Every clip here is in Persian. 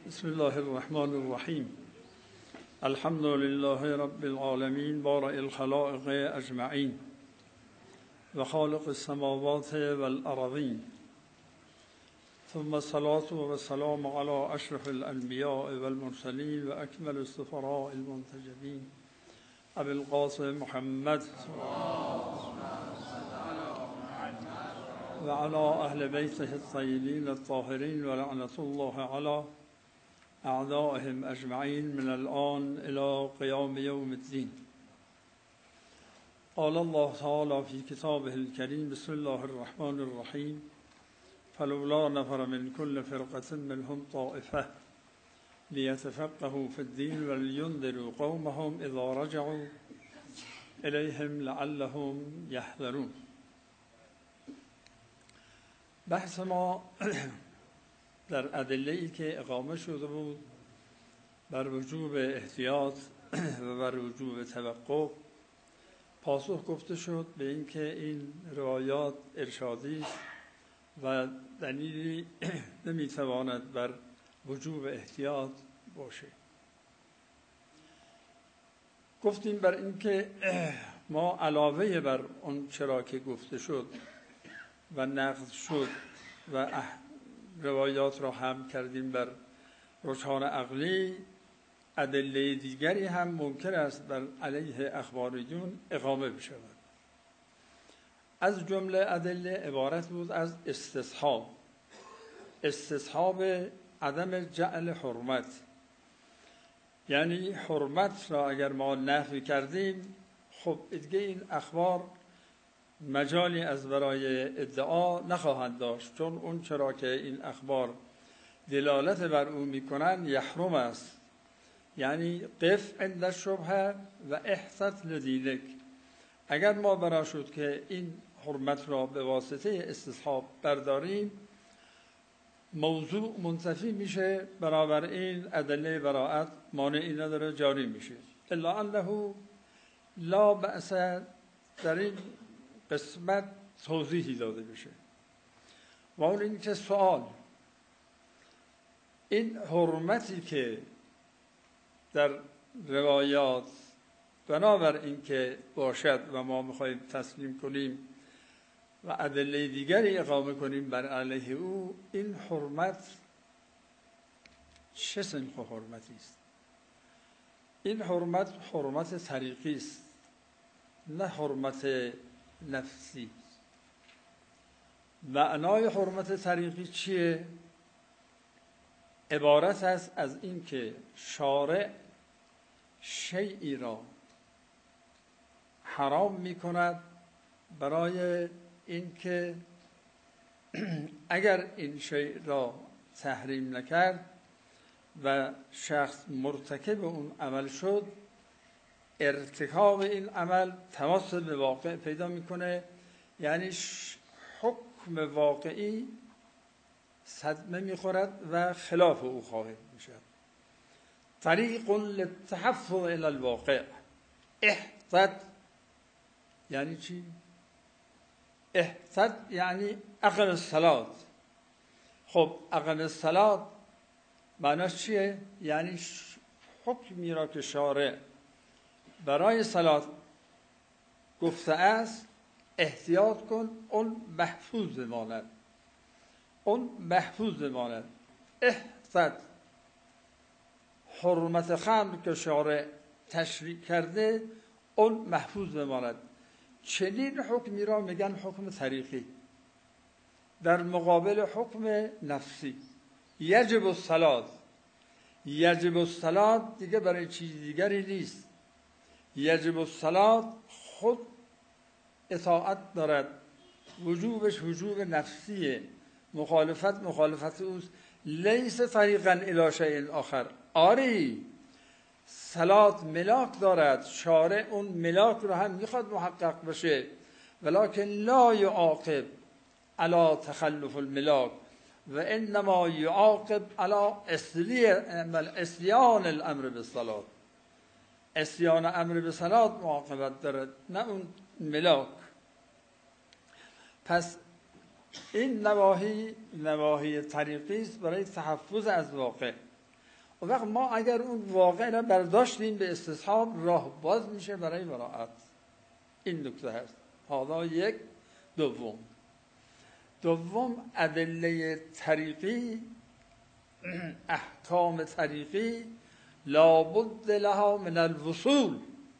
بسم الله الرحمن الرحیم. الحمد لله رب العالمین بارئ الخلائق اجمعین و خالق السماوات والارضین، ثم الصلاة والسلام على اشرف الانبیاء والمرسلین و اکمل السفراء المنتجبین ابی القاسم محمد و علی اهل بیته الطیبین الطاهرین و لعنة الله علی اعدائهم اجمعین من الآن الى قیام یوم الدین. قال الله تعالی فی کتابه الکریم بسم الله الرحمن الرحیم فلولا نفر من كل فرقة منهم طائفة لیتفقهوا فی الدین ولینذروا قومهم اذا رجعوا الیهم لعلهم یحذرون. بحث ما در ادله‌ای که اقامه شده بود بر وجوب احتیاط و بر وجوب توقف، پاسخ گفته شد به اینکه این روایات ارشادی است و دلیلی نمیتواند بر وجوب احتیاط باشه. گفتیم بر اینکه ما علاوه بر اون چرا که گفته شد و نقض شد و روایات را هم کردیم بر رجحان عقلی، ادله دیگری هم ممکن است بر علیه اخباریون اقامه بشود. از جمله ادله عبارت بود از استصحاب عدم جعل حرمت، یعنی حرمت را اگر ما نفی کردیم خب دیگه این اخبار مجالی از برای ادعا نخواهند داشت، چون اون چرا که این اخبار دلالت بر او میکنن یحرم است، یعنی قف عند الشبهه و احتط لدینک. اگر ما بنا شد که این حرمت را به واسطه استصحاب برداریم، موضوع منتفی میشه، بنابراین ادله براءت مانعی نداره، جاری میشه. الا انه لا بأس در این قسمت توضیحی داده بشه، و اون این که سوال این حرمتی که در روایات بنابر این که باشد و ما میخواییم تسلیم کنیم و ادله دیگری اقامه کنیم بر علیه او، این حرمت چه سنخ حرمتی است؟ این حرمت طریقی است، نه حرمت نفسی. معنای حرمت طریقی چیه؟ عبارت است از این که شارع شیئی را حرام می کند برای اینکه اگر این شیء را تحریم نکرد و شخص مرتکب اون عمل شد، ارتکاب این عمل تماس به واقع پیدا میکنه، یعنی حکم واقعی صدمه میخورد و خلاف او خواهد میشد. طریق للتحفظ الی الواقع. احتط یعنی چی؟ احتط یعنی اقم الصلاة. خب اقم الصلاة معناش چیه؟ یعنی حکمی را که شارع برای صلات گفته است احتیاط کن، اون محفوظ بماند، احتط. حرمت خمر که شارع تشریع کرده اون محفوظ بماند. چنین حکمی را میگن حکم طریقی در مقابل حکم نفسی. یجب الصلاة دیگه برای چیز دیگری نیست. یجب الصلاة خود اطاعت دارد، وجوبش وجوب نفسیه، مخالفت اوست. لیس طریقا الی شیء آخر. آری صلاة ملاک دارد، شارع اون ملاک رو هم میخواد محقق بشه، ولکن لا یعاقب علی تخلف الملاک و انما یعاقب علی اسیان الامر بالصلاة. اسیان امر به صلاة معاقبت دارد، نه اون ملاک. پس این نواحی طریقی است برای تحفظ از واقع. و وقت ما اگر اون واقع را برداشتیم به استصحاب، راه باز میشه برای براءت. این نکته هست. حالا یک. دوم ادله طریقی، احکام طریقی لابد لها من الوصول،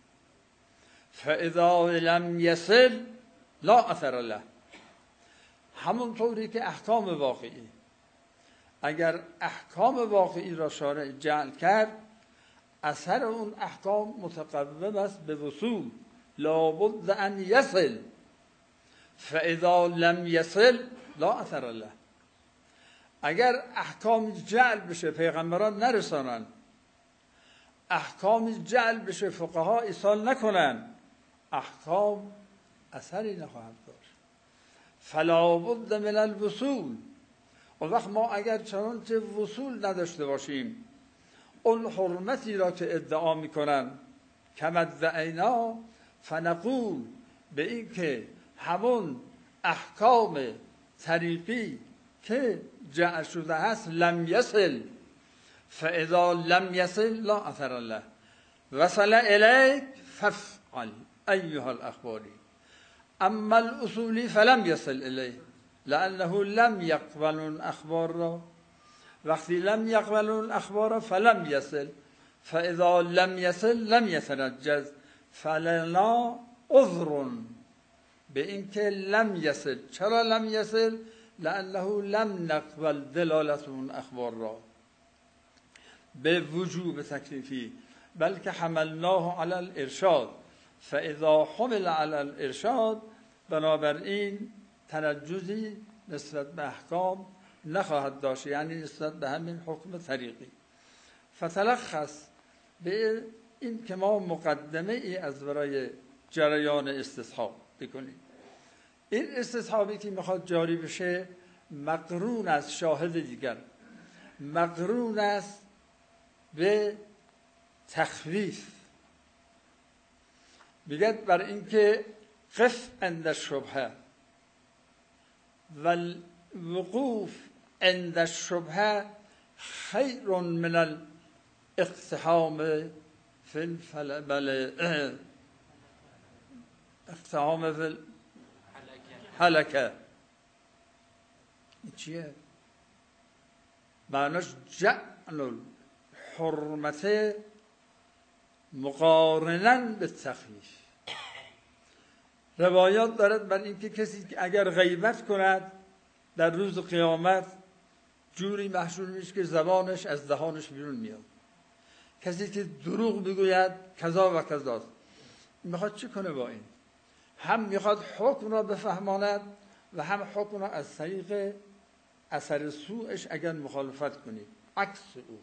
فاذا لم يصل لا اثر له. همونطوری که احکام واقعی، اگر احکام واقعی را شارع جعل کرد، اثر اون احکام متقوم است به وصول. لابد ان یصل، فاذا لم یصل لا اثر له. اگر احکام جعل بشه پیغمبران نرسانن، احکام جعل بشه فقها ایصال نکنن، احکام اثری نخواهد داشت. فلا بد من الوصول. اون وقت ما اگر چنانچه وصول نداشته باشیم، اون حرمتی را که ادعا میکنن کما ادعینا، فنقول به این که همون احکام طریقی که جعل شده هست لم یصل، فاذا لم یصل لا اثر له، وصل الیک فافعل ایها الاخباری. اما الاصولی فلم یصل الیه لانه لم یقبل الاخبار را. وقتی لم یقبل الاخبار فلم یصل، فاذا لم یصل لم یتنجز، فلنا عذر به اینکه لم یصل. چرا لم یصل؟ لانه لم نقبل دلالت اون اخبار را به وجوب تکلیفی، بلکه حملناه علی الارشاد، فاذا حمل علی الارشاد، بنابراین تنجزی نسبت به احکام نخواهد داشت، یعنی نسبت به همین حکم طریقی. فتلخص به این که ما مقدمه ای از برای جریان استصحاب بکنیم. این استصحابی که میخواد جاری بشه مقرون است شاهد دیگر، مقرون است به تخویف. بگد بر اینکه قف عند الشبهه و الوقوف عند الشبهه خیر من الاقتحام فی الفلبل، اقتحام فی الحلکه. این چیه؟ معناش جعل الحرمت مقارناً به تخویف. روایات دارد بر اینکه کسی که اگر غیبت کند در روز قیامت جوری محشور میشه که زبانش از دهانش بیرون میاد. کسی که دروغ بگوید کذا و کذاست. میخواد چی کنه با این؟ هم میخواد حکم را بفهماند و هم حکم را از طریق اثر سوءش اگر مخالفت کنید. عکس او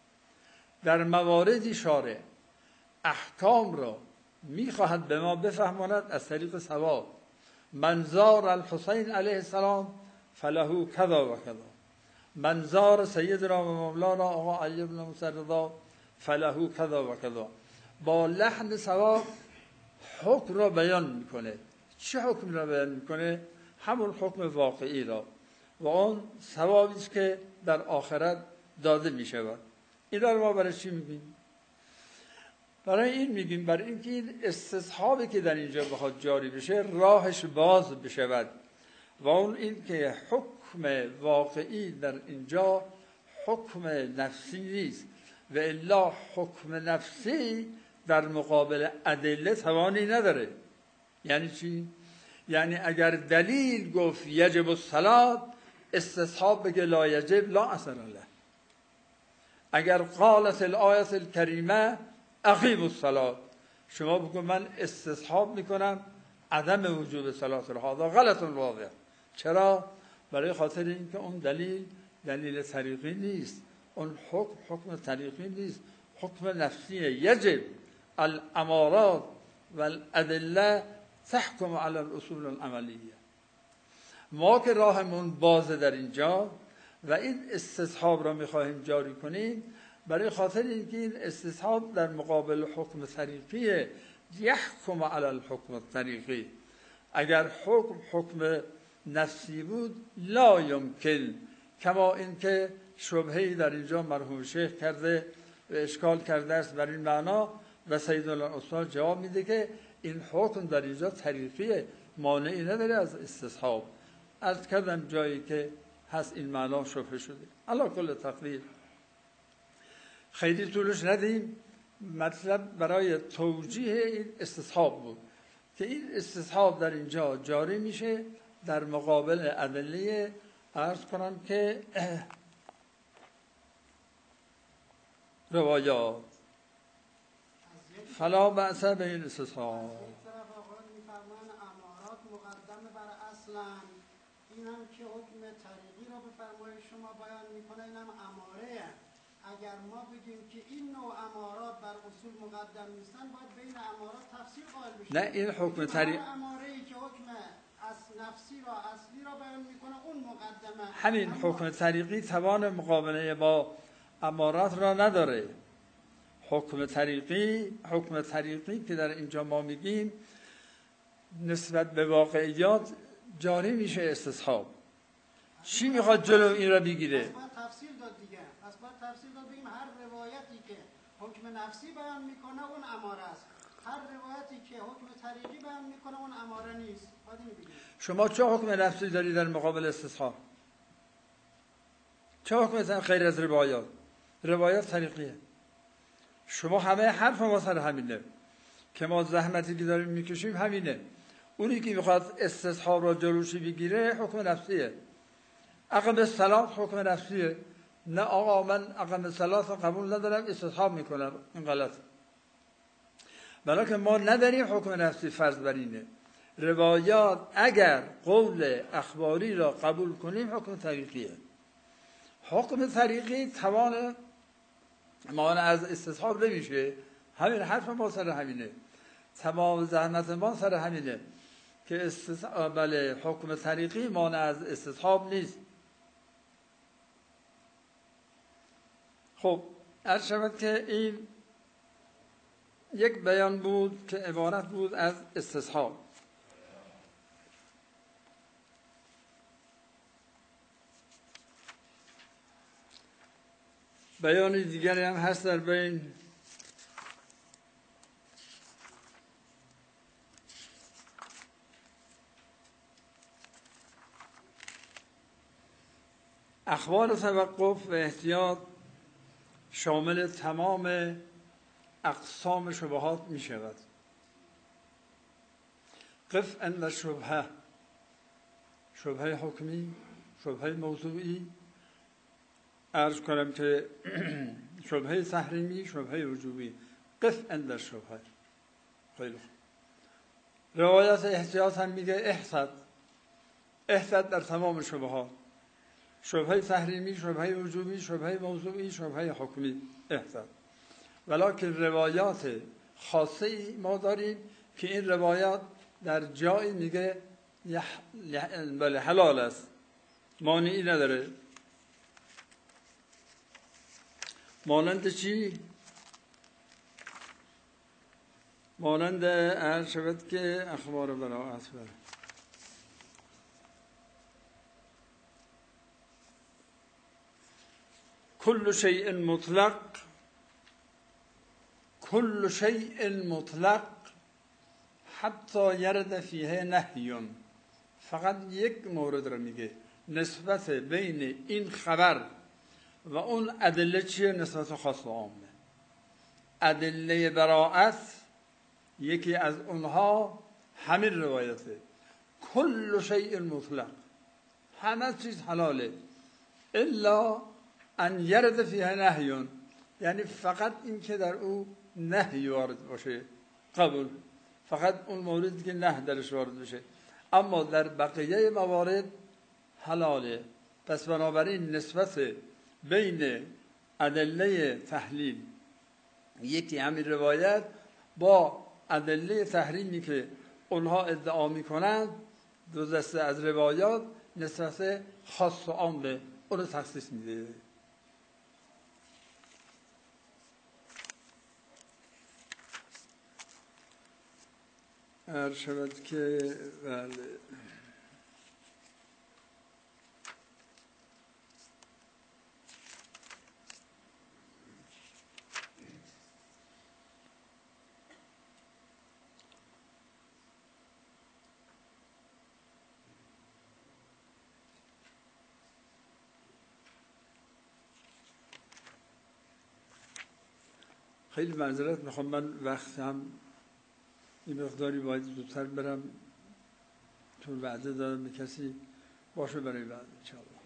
در مواردی شارع احکام را میخواهد به ما بفهماند از طریق ثواب. من زار الحسین علیه السلام فله کذا و کذا، من زار سیدنا و مولانا آقا علی بن موسی رضا فله کذا و کذا. با لحن ثواب حکم را بیان میکنه. چه حکم را بیان میکنه؟ همون حکم واقعی را و اون ثوابی است که در آخرت داده میشود. این را ما برای چی میگیم؟ برای این میگیم برای اینکه این استصحابی که در اینجا بخواد جاری بشه راهش باز بشود و اون این که حکم واقعی در اینجا حکم نفسی نیست و الا حکم نفسی در مقابل ادله توانی نداره. یعنی چی؟ یعنی اگر دلیل گفت یجب الصلاة، استصحاب بگه لا یجب لا اثر له. اگر قالت الآیت الکریمه اقیموا الصلاة، شما بگو من استصحاب میکنم عدم وجوب صلات را، هذا غلط واضح. چرا؟ برای خاطر اینکه اون دلیل طریقی نیست، اون حکم طریقی نیست، حکم نفسیه. یجب الامارات والادله تحکم علی الاصول العملیه. ما که راهمون بازه در اینجا و این استصحاب را میخواهیم جاری کنیم برای خاطر اینکه این استصحاب در مقابل حکم طریقیه. یحکم علی الحکم الطریقی. اگر حکم نفسی بود لا یمکن، کما اینکه شبهه‌ای در اینجا مرحوم شیخ کرده و اشکال کرده است بر این معنا و سیدالله استاد جواب میده که این حکم در اینجا طریقیه، مانعی نداره از استصحاب. عرض کردم جایی که هست این معنا شبهه شده. علی کل تقدیر خیلی طولش ندیم، مطلب برای توجیه این استصحاب بود که این استصحاب در اینجا جاری میشه در مقابل ادله. عرض کنم که روایات فلا بأس به این استصحاب. این هم که حکم طریقی را به فرمایش شما بیان میکنه، این هم اماره. اگر ما بگیم که این نوع امارات بر اصول مقدم نیستن، باید بین امارات تفسیر قائل بشیم. نه این حکم طریقی، اماره‌ای که حکم نفسی را اصلی را بیان میکنه اون مقدمه. همین حکم طریقی توان مقابله با امارات را نداره. حکم طریقی که در اینجا ما میگیم نسبت به واقعیات جاری میشه استصحاب. چی میخواد جلو این را بگیره؟ پس باید تفسیر داد دیگه. پس باید تفسیر داد بگیم هر روایتی که حکم نفسی بیان میکنه اون اماره است، هر روایتی که حکم طریقی بیان میکنه اون اماره نیست. باید اینو بگیم. شما چه حکم نفسی داری در مقابل استصحاب؟ چه حکم خیر از روایات طریقیه. شما همه حرف ما سر همینه که ما زحمتی که داریم میکشیم همینه. اونی که میخواد استصحاب را جلوشی بگیره حکم نفسیه. اقام صلات حکم نفسیه. نه آقا من اقام صلات را قبول ندارم استصحاب میکنم، این غلط. بلکه ما نداریم حکم نفسی فرض بر اینه. روایات اگر قول اخباری را قبول کنیم حکم طریقیه. حکم طریقی توان مانع از استصحاب نمیشه. همین حرف ما سر همینه، تمام زحمت ما سر همینه که بله حکم طریقی مانع از استصحاب نیست. خب عرض شود که این یک بیان بود که عبارت بود از استصحاب. بیان دیگری هم هست در بین. اخبار توقف و احتیاط شامل تمام اقسام شبهات می شود. قف عند شبهه، شبهه حکمی، شبهه موضوعی، عرض کنم که شبهه تحریمی، شبهه وجوبی. قف عند شبهه. خیلی خوب. روایت احتیاط هم میگه احتیاط در تمام شبهات، شبهه تحریمی، شبهه وجوبی، شبهه موضوعی، شبهه حکمی، احتیاط. ولکن روایات خاصه ای ما داریم که این روایات در جایی میگه بله حلال است، مانعی نداره. مانند چی؟ مانند عرض شود که اخبار براءت بر كل شيء مطلق حتی یرد فیه نهی. فقط یک مورد رو میگه، نسبت بین این خبر و اون ادله چیه؟ نسبت خاص و عامه. ادله براءت یکی از اونها همین روایته، کل شیء مطلق، همه چیز حلاله الا ان یرد فیه نهی، یعنی فقط این که در او نهی وارد باشه قبول، فقط اون موردی که نه درش وارد بشه، اما در بقیه موارد حلاله. پس بنابراین نسبت بین ادله تحلیل یکی همین روایت با ادله تحریمی که اونها ادعا میکنند، دو دسته از روایات نسبت خاص و عام به اون تخصیص میده. عرض شود که بله خیلی معذرت میخوام، من وقت هم این مقداری باید زودتر برم، چون وعده دادم به کسی باشه برای بعد انشاءالله.